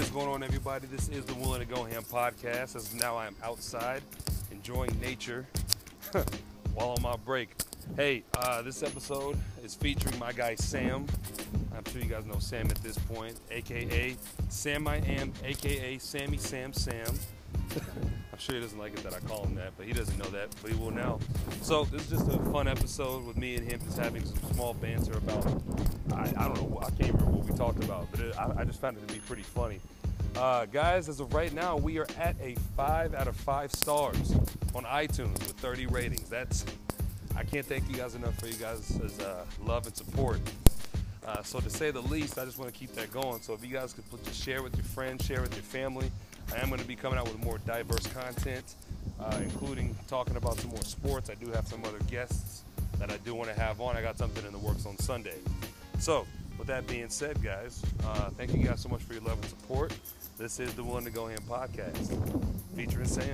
What's going on, everybody? This is the Willing to Go Ham podcast. As now I am outside enjoying nature while on my break. Hey, this episode is featuring my guy Sam. I'm sure you guys know Sam at this point, aka Sam I Am, aka Sammy Sam Sam. I'm sure he doesn't like it that I call him that, but he doesn't know that, but he will now. So this is just a fun episode with me and him just having some small banter about, I don't know, I can't remember what we talked about, but I just found it to be pretty funny. Guys, as of right now, we are at a 5 out of 5 stars on iTunes with 30 ratings. I can't thank you guys enough for you guys' love and support. So to say the least, I just want to keep that going. So if you guys could just share with your friends, share with your family. I am going to be coming out with more diverse content, including talking about some more sports. I do have some other guests that I do want to have on. I got something in the works on Sunday. So with that being said, guys, thank you guys so much for your love and support. This is the Willing to Go Ham podcast, featuring Sam.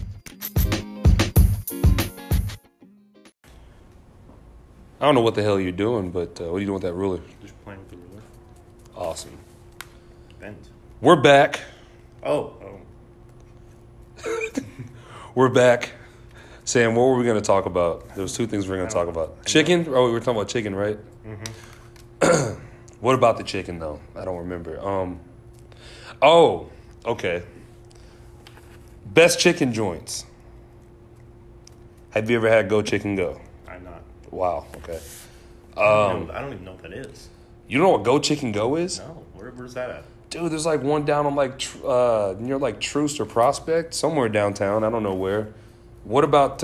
I don't know what the hell you're doing, but what are you doing with that ruler? Just playing with the ruler. Awesome. Bent. We're back. Oh. We're back. Sam, what were we going to talk about? There was two things we were going to talk about. Chicken? Oh, we were talking about chicken, right? Mm-hmm. What about the chicken, though? I don't remember. Oh, okay. Best chicken joints. Have you ever had Go Chicken Go? I'm not. Wow, okay. I don't even know what that is. You don't know what Go Chicken Go is? No. Where's that at? Dude, there's like one down on near like Troost or Prospect, somewhere downtown. I don't know where. What about,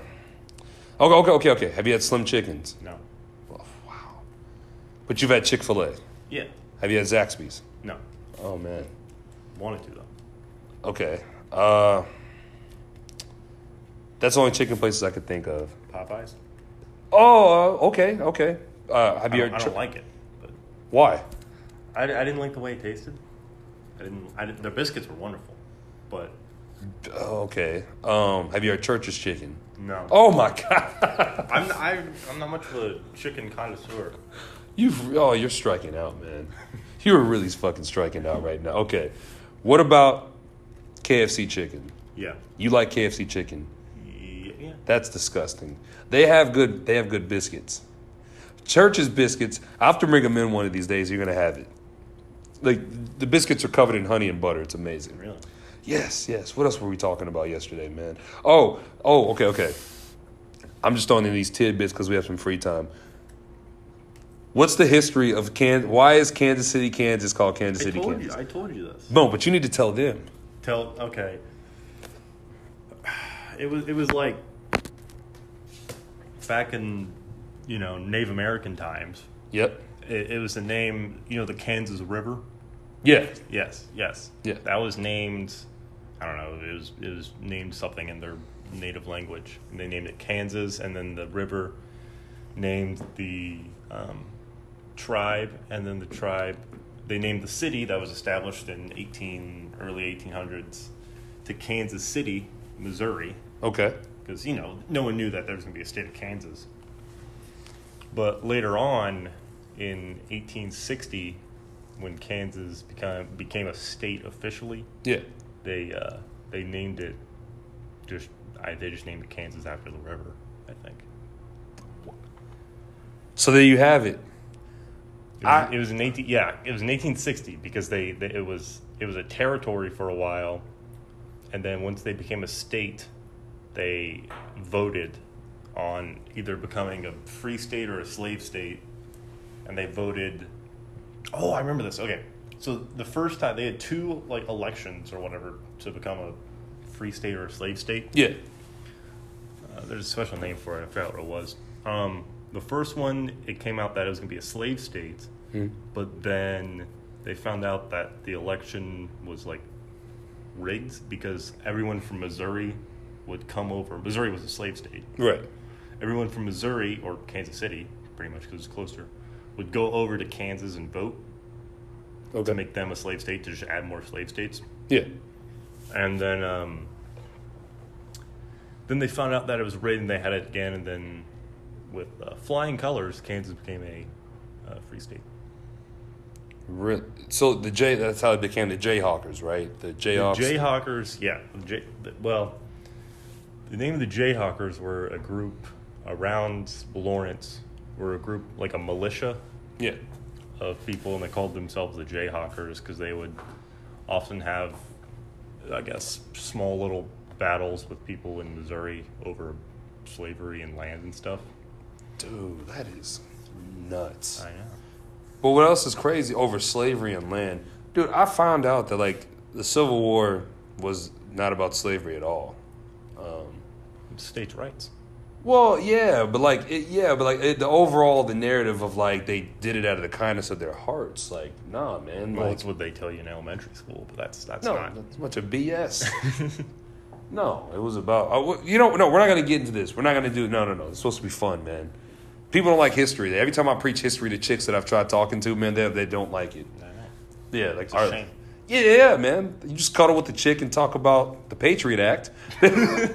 okay. Have you had Slim Chickens? No. Oh, wow. But you've had Chick-fil-A? Yeah. Have you had Zaxby's? No. Oh, man. Wanted to, though. Okay. That's the only chicken places I could think of. Popeyes? Oh, okay. I don't like it. But Why? I didn't like the way it tasted. Their biscuits were wonderful, but Okay. Have you had Church's Chicken? no. Oh, my God. I'm not much of a chicken connoisseur. You're striking out, man. You're really fucking striking out right now. Okay. What about KFC chicken? Yeah. You like KFC chicken? Yeah. That's disgusting. They have good biscuits. Church's biscuits, I have to bring them in one of these days. You're going to have it. Like, the biscuits are covered in honey and butter. It's amazing. Really? Yes. What else were we talking about yesterday, man? Oh, okay. I'm just throwing in these tidbits because we have some free time. What's the history of why is Kansas City, Kansas called Kansas City, Kansas? I told you this. No, but you need to tell them. Okay. It was like back in, Native American times. Yep. It was the name, the Kansas River. Yeah. Yes. Yeah. That was named, I don't know, it was named something in their native language. And they named it Kansas, and then the river named the tribe, and then the tribe, they named the city that was established in early 1800s to Kansas City, Missouri. Okay. Because, no one knew that there was going to be a state of Kansas. But later on, in 1860, when Kansas became a state officially, Yeah. they named it they just named it Kansas after the river, I think. So there you have it. It was in 1860 because it was a territory for a while, and then once they became a state, they voted on either becoming a free state or a slave state, and they voted. Oh, I remember this. Okay, so the first time they had two elections or whatever to become a free state or a slave state. Yeah. There's a special name for it. I forgot what it was. The first one, it came out that it was going to be a slave state, but then they found out that the election was rigged because everyone from Missouri would come over. Missouri was a slave state. Right. Everyone from Missouri, or Kansas City, pretty much because it's closer, would go over to Kansas and vote to make them a slave state, to just add more slave states. Yeah. And then they found out that it was rigged, and they had it again, and then with flying colors, Kansas became a free state. So that's how it became the Jayhawkers, right? The Jayhawks. The Jayhawkers, yeah. The name of the Jayhawkers were a group around Lawrence, were a group, like a militia Yeah. of people, and they called themselves the Jayhawkers because they would often have, I guess, small little battles with people in Missouri over slavery and land and stuff. Dude, that is nuts. I know. But what else is crazy over slavery and land? Dude, I found out that, like, the Civil War was not about slavery at all. States' rights. Well, yeah, but the overall, the narrative of, like, they did it out of the kindness of their hearts. Like, nah, man. Well, like, that's what they tell you in elementary school, but that's no, not. that's a bunch of BS. No, it was about, no, we're not going to get into this. We're not going to do, no. It's supposed to be fun, man. People don't like history. Every time I preach history to chicks that I've tried talking to, man, they don't like it. I know. Yeah, like, It's a shame. Yeah, man. You just cuddle with the chick and talk about the Patriot Act. They're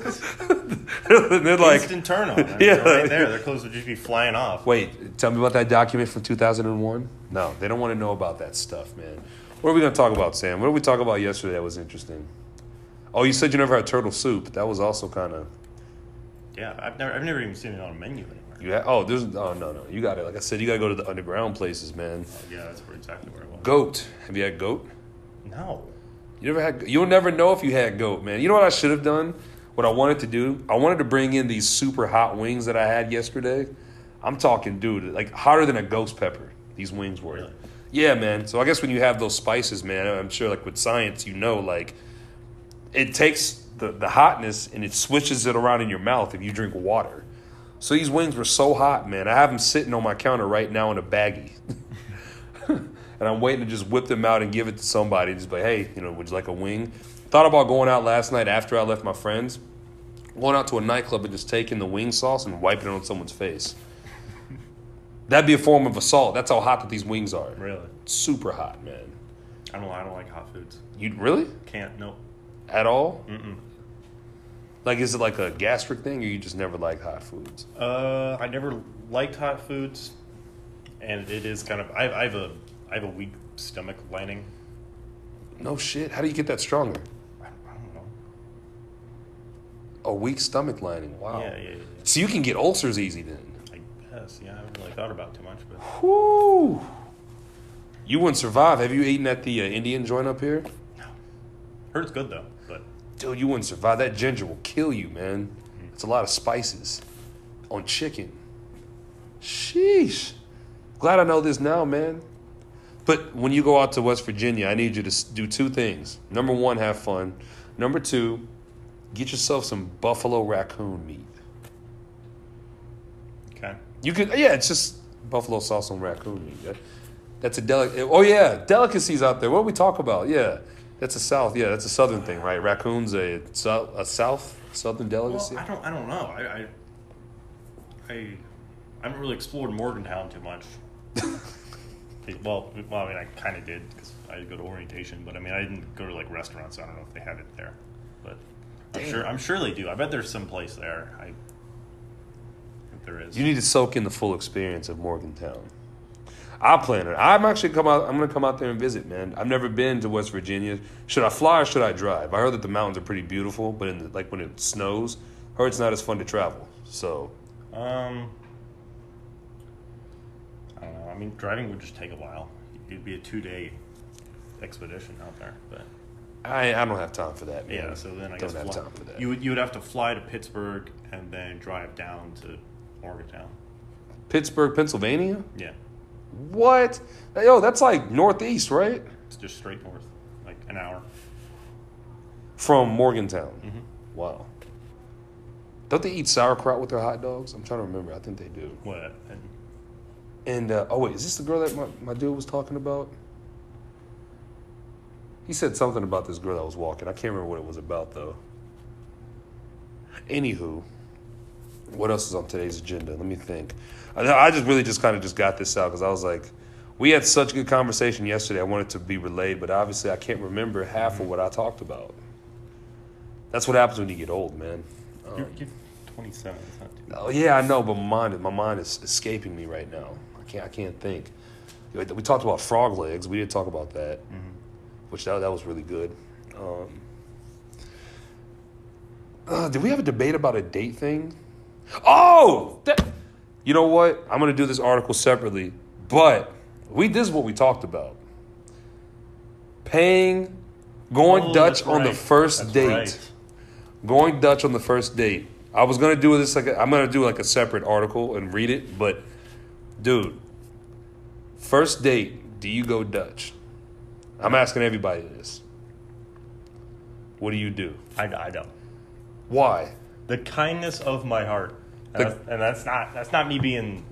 like, Instant turn on. Yeah. They're right there. Their clothes would just be flying off. wait, tell me about that document from 2001? No, they don't want to know about that stuff, man. What are we going to talk about, Sam? What did we talk about yesterday that was interesting? Oh, you said you never had turtle soup. That was also kind of... Yeah, I've never even seen it on a menu anywhere. No. You got it. Like I said, you got to go to the underground places, man. Oh, yeah, that's exactly where it was. Goat. Have you had goat? No. You'll never know if you had goat, man. You know what I should have done? What I wanted to do? I wanted to bring in these super hot wings that I had yesterday. I'm talking, dude, like hotter than a ghost pepper. These wings were. Really? Yeah, man. So I guess when you have those spices, man, I'm sure like with science, like it takes the hotness and it switches it around in your mouth if you drink water. So these wings were so hot, man. I have them sitting on my counter right now in a baggie. And I'm waiting to just whip them out and give it to somebody. Just like, hey, would you like a wing? Thought about going out last night after I left my friends. Going out to a nightclub and just taking the wing sauce and wiping it on someone's face. That'd be a form of assault. That's how hot that these wings are. Really? Super hot, man. I don't like hot foods. You really? Can't. Nope. At all? Mm-mm. Like, is it like a gastric thing, or you just never like hot foods? I never liked hot foods, and it is kind of. I have a weak stomach lining. No shit. How do you get that stronger? I don't know. A weak stomach lining. Wow. Yeah. So you can get ulcers easy then. I guess. Yeah, I haven't really thought about it too much, but. Whoo! You wouldn't survive. Have you eaten at the Indian joint up here? No. Heard it's good though, but. Dude, you wouldn't survive. That ginger will kill you, man. It's a lot of spices on chicken. Sheesh. Glad I know this now, man. But when you go out to West Virginia, I need you to do two things. Number one, have fun. Number two, get yourself some buffalo raccoon meat. Okay. It's just buffalo sauce on raccoon meat. That's a delicacies out there. What do we talk about? Yeah, that's a South. Yeah, that's a Southern thing, right? Raccoon's a Southern delicacy. Well, I don't know. I haven't really explored Morgantown too much. Well, I mean, I kind of did because I did go to orientation, but I mean, I didn't go to like restaurants. So I don't know if they have it there, but I'm sure they do. I bet there's some place there. I think there is. You need to soak in the full experience of Morgantown. I plan it. I'm going to come out there and visit, man. I've never been to West Virginia. Should I fly or should I drive? I heard that the mountains are pretty beautiful, but when it snows, I heard it's not as fun to travel. So, I don't know. I mean, driving would just take a while. It'd be a 2-day expedition out there, but I don't have time for that, man. yeah. So then I guess don't have time for that. You would have to fly to Pittsburgh and then drive down to Morgantown. Pittsburgh, Pennsylvania? Yeah, What? Yo, that's like northeast, right? it's just straight north, like an hour. From Morgantown. Mm-hmm. Wow. Don't they eat sauerkraut with their hot dogs? I'm trying to remember. I think they do. What? And, wait, is this the girl that my dude was talking about? He said something about this girl that was walking. I can't remember what it was about, though. Anywho, what else is on today's agenda? Let me think. I just really just got this out because I was like, we had such a good conversation yesterday. I wanted to be relayed, but obviously I can't remember half of what I talked about. That's what happens when you get old, man. You're 27. It's not too bad. Oh yeah, I know, but my mind is escaping me right now. I can't think. We talked about frog legs. We did talk about that, which that was really good. Did we have a debate about a date thing? Oh, you know what? I'm gonna do this article separately, but this is what we talked about. Going Dutch on the first date. Right. Going Dutch on the first date. I was gonna do this I'm gonna do like a separate article and read it, but dude, first date, do you go Dutch? I'm asking everybody this. What do you do? I don't. Why? The kindness of my heart, and that's not me being,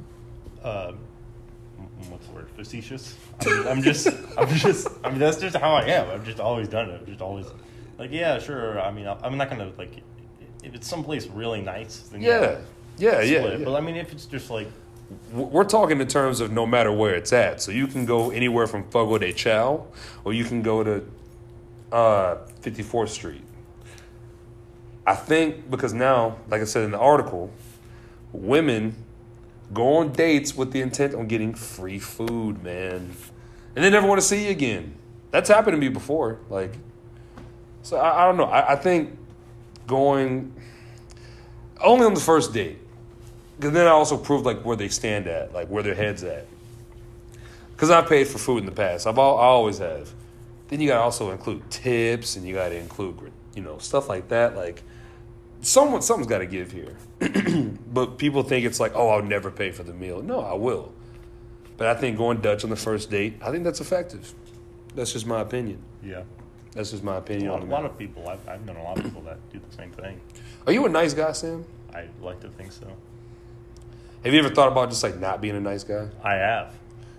what's the word? Facetious. I'm just. That's just how I am. I've just always done it. I've just always, like, yeah, sure. I mean, I'm not gonna like, if it's someplace really nice, then yeah. But I mean, if it's just like, we're talking in terms of no matter where it's at. So you can go anywhere from Fogo de Chao, or you can go to 54th Street. I think because now, like I said in the article, women go on dates with the intent on getting free food, man. And they never want to see you again. That's happened to me before. Like, so I don't know. I think going only on the first date. Because then I also proved like where they stand at, like where their head's at. Because I've paid for food in the past. I always have. Then you got to also include tips, and you got to include, stuff like that. Like, something's got to give here. But people think it's like, oh, I'll never pay for the meal. No, I will. But I think going Dutch on the first date, I think that's effective. That's just my opinion. Yeah. That's just my opinion. A lot of people, I've known a lot of people that do the same thing. Are you a nice guy, Sam? I like to think so. Have you ever thought about just like not being a nice guy? I have.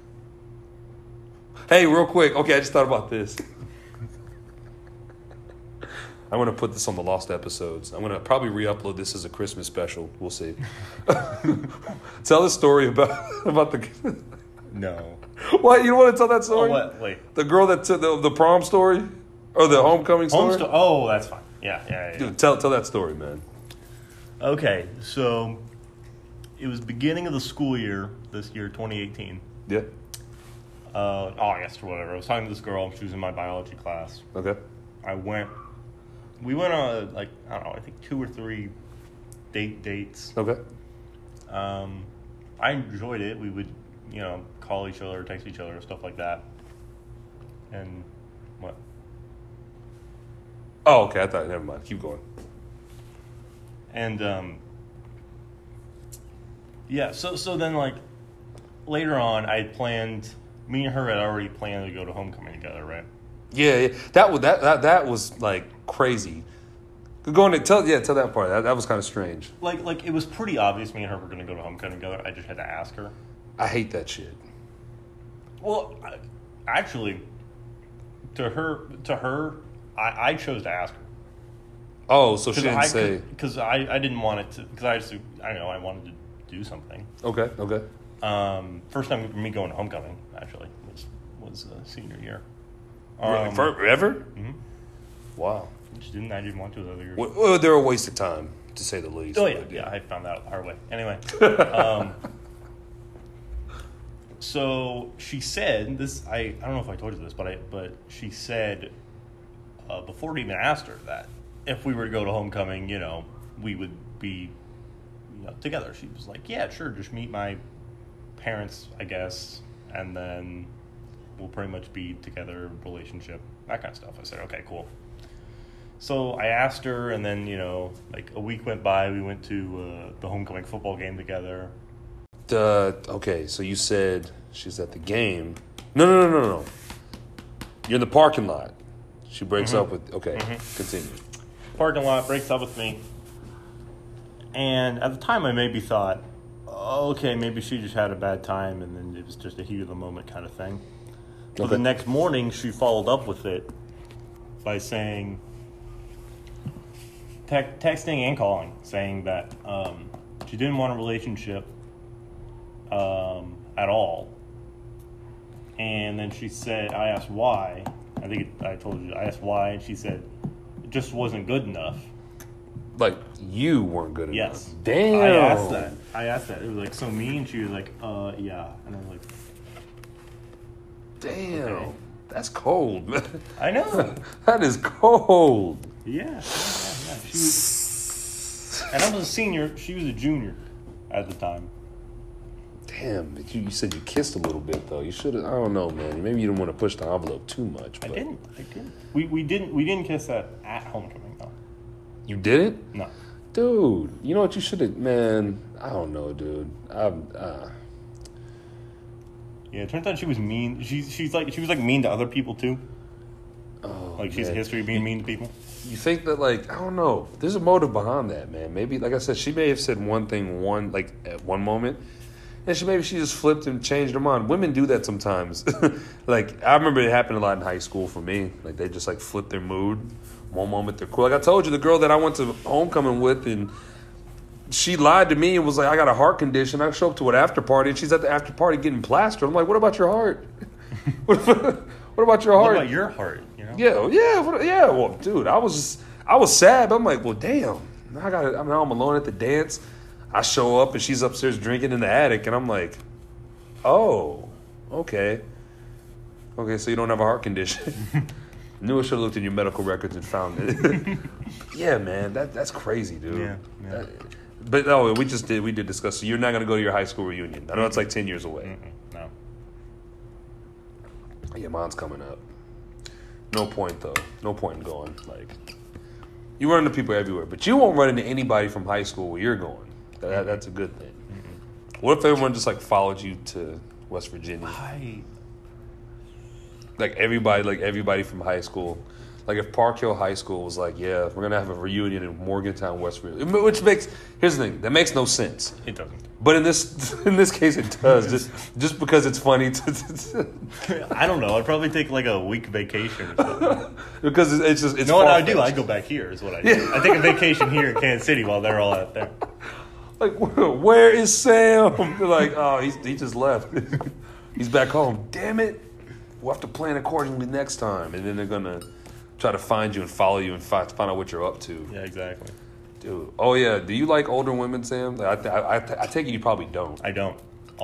Hey, real quick. Okay, I just thought about this. I'm going to put this on the lost episodes. I'm going to probably re-upload this as a Christmas special. We'll see. Tell the story about the... No. What? You don't want to tell that story? Oh, what? Wait. The girl that took the prom story? Or the homecoming story? Oh, that's fine. Yeah. Dude, tell that story, man. Okay, so it was beginning of the school year, this year, 2018. Yeah. August or whatever. I was talking to this girl. She was in my biology class. Okay. We went on, like, I don't know, I think 2 or 3 dates. Okay. I enjoyed it. We would, call each other, text each other, stuff like that. And what? Oh, okay. I thought, never mind. Keep going. And, yeah, so then, like, later on, me and her had already planned to go to homecoming together, right? Yeah. That was like crazy. Go on and tell that part. That was kind of strange. Like it was pretty obvious me and her were going to go to homecoming together. I just had to ask her. I hate that shit. Well, actually, to her, I chose to ask her. Oh, so she didn't say because I didn't want it to because I wanted to do something. Okay. First time for me going to homecoming actually was senior year. Forever? Mm-hmm. Wow. I didn't want to the other years. Well, they're a waste of time, to say the least. Oh, yeah. I found out our way. Anyway. So she said, this, I don't know if I told you this, but she said, before we even asked her that, if we were to go to homecoming, we would be together. She was like, yeah, sure, just meet my parents, I guess, and then we'll pretty much be together, relationship, that kind of stuff. I said, okay, cool. So I asked her, and then, like a week went by, we went to the homecoming football game together. Okay, so you said she's at the game. No. You're in the parking lot. She breaks up with, okay, Continue. Parking lot, breaks up with me. And at the time I maybe thought, okay, maybe she just had a bad time, and then it was just a heat of the moment kind of thing. But the next morning, she followed up with it by saying, texting and calling, saying that she didn't want a relationship at all. And then she said, I asked why. I told you, I asked why, and she said, it just wasn't good enough. Like, you weren't good enough? Yes. Damn. I asked that. It was like, so me? And she was like, yeah. And I was like, Damn. Okay. That's cold, man. I know. That is cold. Yeah. She was, and I was a senior. She was a junior at the time. Damn, but you said you kissed a little bit though. You should have. I don't know, man. Maybe you didn't want to push the envelope too much. But I didn't. We didn't kiss at homecoming though. You didn't? No. Dude, you know what you should have, man. I don't know, dude. Yeah, it turns out she was mean. She was mean to other people too. Oh, like she's a history of being mean to people. You think that, like, I don't know. There's a motive behind that, man. Maybe, like I said, she may have said one thing at one moment, and she just flipped and changed her mind. Women do that sometimes. Like, I remember it happened a lot in high school for me. Like, they just like flip their mood. One moment they're cool. Like I told you, the girl that I went to homecoming with, and she lied to me and was like, I got a heart condition. I show up to an after party, and she's at the after party getting plastered. I'm like, what about your heart? What about your heart? What about your heart? You know? Yeah. Well, dude, I was sad, but I'm like, well, damn. Now I'm alone at the dance. I show up and she's upstairs drinking in the attic, and I'm like, oh, okay. Okay, so you don't have a heart condition. Knew I should have looked in your medical records and found it. Yeah, man, that's crazy, dude. Yeah. But no, we did discuss. So you're not gonna go to your high school reunion. I know it's like 10 years away. No. Yeah, mine's coming up. No point though. No point in going. Like, you run into people everywhere, but you won't run into anybody from high school where you're going. That's a good thing. What if everyone just like followed you to West Virginia? Like everybody from high school. Like if Park Hill High School was like, yeah, we're gonna have a reunion in Morgantown, West Virginia, which here's the thing, that makes no sense. It doesn't. But in this case, it does. just because it's funny. I don't know. I'd probably take like a week vacation or something. Because it's you know what I do? I go back here. Is what I do. Yeah. I take a vacation here in Kansas City while they're all out there. Like, where is Sam? They're like, oh, he just left. He's back home. Damn it. We'll have to plan accordingly next time. And then they're going to try to find you and follow you and find out what you're up to. Yeah, exactly. Dude. Oh, yeah. Do you like older women, Sam? I take it you probably don't. I don't.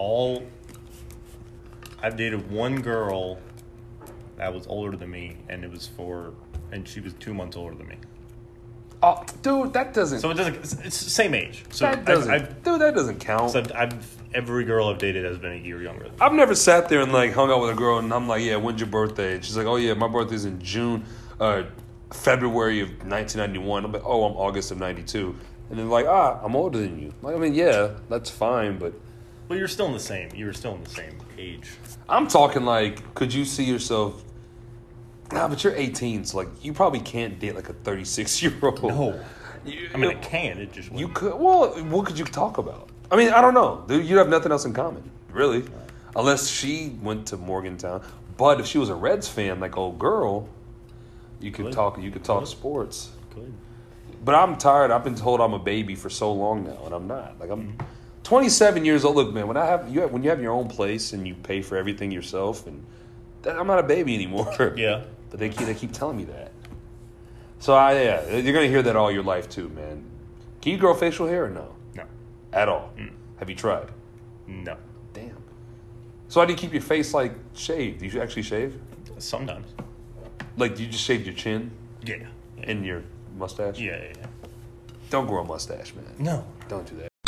I've dated one girl that was older than me, and she was 2 months older than me. Oh, dude, that doesn't... So it doesn't... It's the same age. So that doesn't count. So every girl I've dated has been a year younger than me. I've never sat there and, like, hung out with a girl, and I'm like, yeah, when's your birthday? And she's like, oh, yeah, my birthday's in February of 1991. I'm like, oh, I'm August of 92. And they're like, I'm older than you. Like, I mean, yeah, that's fine, but... Well, you were still in the same age. I'm talking, like, could you see yourself... Nah, but you're 18, so, like, you probably can't date, like, a 36-year-old. No. I can. It just wouldn't. You could... Well, what could you talk about? I mean, I don't know. You have nothing else in common, really. Unless she went to Morgantown. But if she was a Reds fan, like, old girl, you could talk sports. Good. But I'm tired. I've been told I'm a baby for so long now, and I'm not. Like, I'm 27 years old. Look, man, when you have your own place and you pay for everything yourself, and I'm not a baby anymore. Yeah. But they keep telling me that. So you're gonna hear that all your life too, man. Can you grow facial hair or no? No. At all? Have you tried? No. Damn. So how do you keep your face like shaved? Do you actually shave? Sometimes. Like, do you just shave your chin? Yeah. And your mustache? Yeah. Don't grow a mustache, man. No. Don't do that.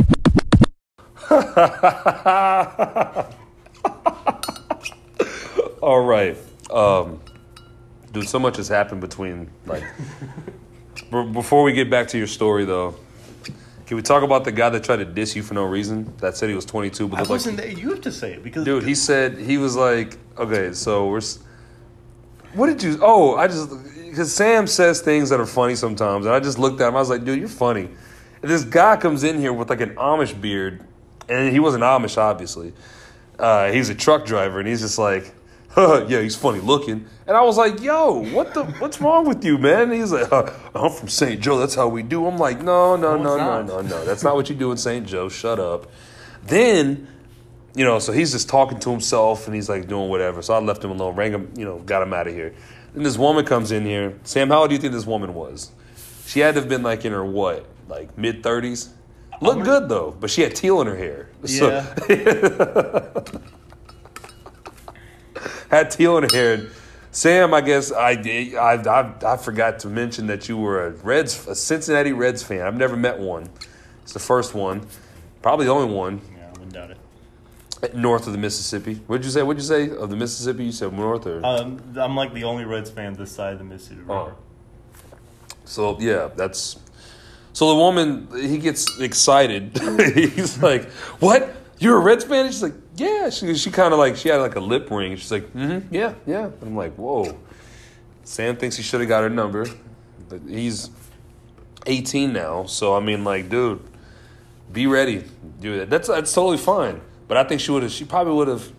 All right. Dude, so much has happened between, like... Before we get back to your story, though, can we talk about the guy that tried to diss you for no reason? That said he was 22, but looked like... You have to say it, because... Dude, he was like... Okay, so what did you... Oh, because Sam says things that are funny sometimes, and I just looked at him, I was like, dude, you're funny. And this guy comes in here with like an Amish beard, and he wasn't Amish, obviously. He's a truck driver, and he's just like... yeah, he's funny looking. And I was like, yo, what's wrong with you, man? And he's like, I'm from St. Joe, that's how we do. I'm like, no. That's not what you do in St. Joe. Shut up. Then, so he's just talking to himself, and he's like doing whatever. So I left him alone, rang him, got him out of here. Then this woman comes in here. Sam, how old do you think this woman was? She had to have been like in her like mid-30s? Looked good, though, but she had teal in her hair. Yeah. had teal hair. And Sam, I guess I forgot to mention that you were a Cincinnati Reds fan. I've never met one. It's the first one, probably the only one. Yeah, I wouldn't doubt it. North of the Mississippi. What'd you say? What'd you say of the Mississippi? You said north or? I'm like the only Reds fan this side of the Mississippi River. So yeah, that's. So the woman, he gets excited. He's like, "What? You're a Reds fan?" And she's like, "Yeah." She kind of like she had like a lip ring. She's like, "Yeah, yeah." And I'm like, "Whoa." Sam thinks he should have got her number, but he's 18 now. So I mean, like, dude, be ready. Do that. That's totally fine. But I think she probably would have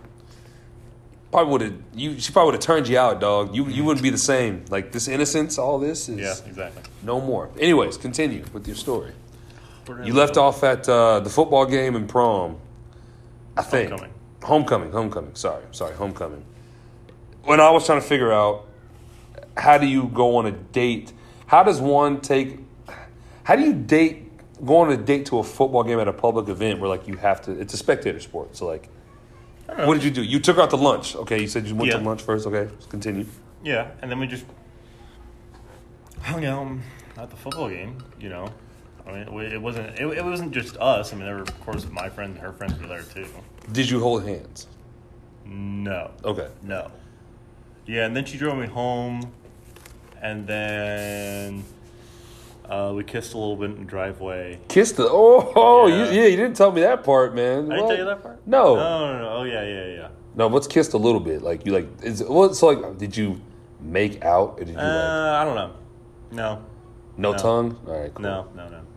turned you out, dog. You wouldn't be the same. Like this innocence, all this is exactly. No more. Anyways, continue with your story. You left off at the football game and prom. I think. Homecoming. Sorry, homecoming. When I was trying to figure out how do you go on a date? How do you go on a date to a football game at a public event where like you have to? It's a spectator sport, so like. What did you do? You took her out to lunch. Okay, you said you went to lunch first. Okay, let's continue. Yeah, and then we just hung out at the football game. You know, I mean, it wasn't just us. I mean, there were, of course, my friend, her friends were there too. Did you hold hands? No. Okay. No. Yeah, and then she drove me home, and then we kissed a little bit in the driveway. Kissed the yeah. You didn't tell me that part, man. I didn't tell you that part? No. No. Oh yeah. No, what's kissed a little bit? Like you so like did you make out? Or did you I don't know. No. No tongue? All right, cool. No.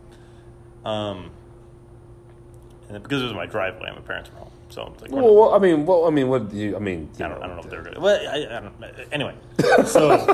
And because it was my driveway, my parents were home, so I'm like, I mean, what do you? I mean, I don't know if they're good. Well, I don't. Anyway, so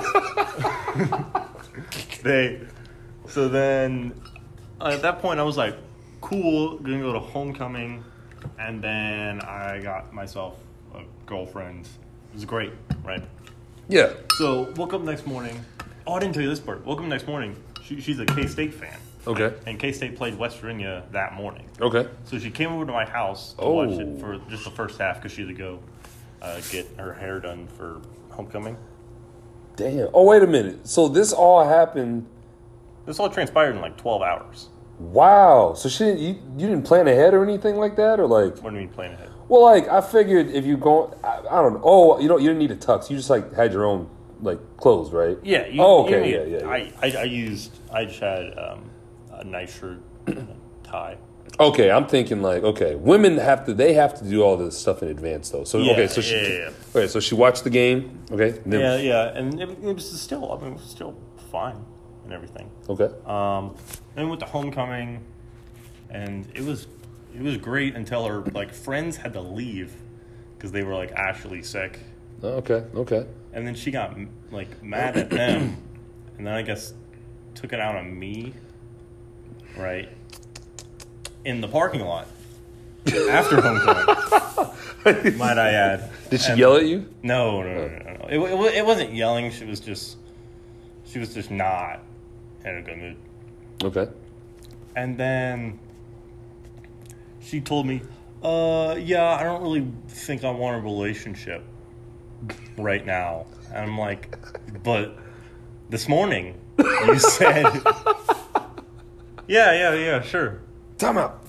So then, at that point, I was like, cool, gonna go to homecoming, and then I got myself a girlfriend. It was great, right? Yeah. So, woke up next morning. Oh, I didn't tell you this part. Woke up next morning. She's a K-State fan. Okay. And K-State played West Virginia that morning. Okay. So she came over to my house to watch it for just the first half because she had to go get her hair done for homecoming. Damn. Oh, wait a minute. So this all happened... This all transpired in like 12 hours. Wow. So you didn't plan ahead or anything like that? Or like... What do you mean plan ahead? Well, like, I figured if you go... I don't know. Oh, you didn't need a tux. You just, like, had your own, like, clothes, right? Yeah. Okay. Yeah. I just had a nice shirt and a tie. Okay, I'm thinking like, okay, women have to do all this stuff in advance though. So yeah, okay, so she watched the game. Okay. And it was still fine and everything. Okay. Then with the homecoming, and it was great until her like friends had to leave because they were like actually sick. Okay. And then she got like mad at them, and then I guess took it out on me. Right. In the parking lot after homecoming, might I add. Did she yell at you? No. It wasn't yelling. She was just not in a good mood. Okay. And then she told me, yeah, I don't really think I want a relationship right now. And I'm like, but this morning you said... Yeah, sure. Time out.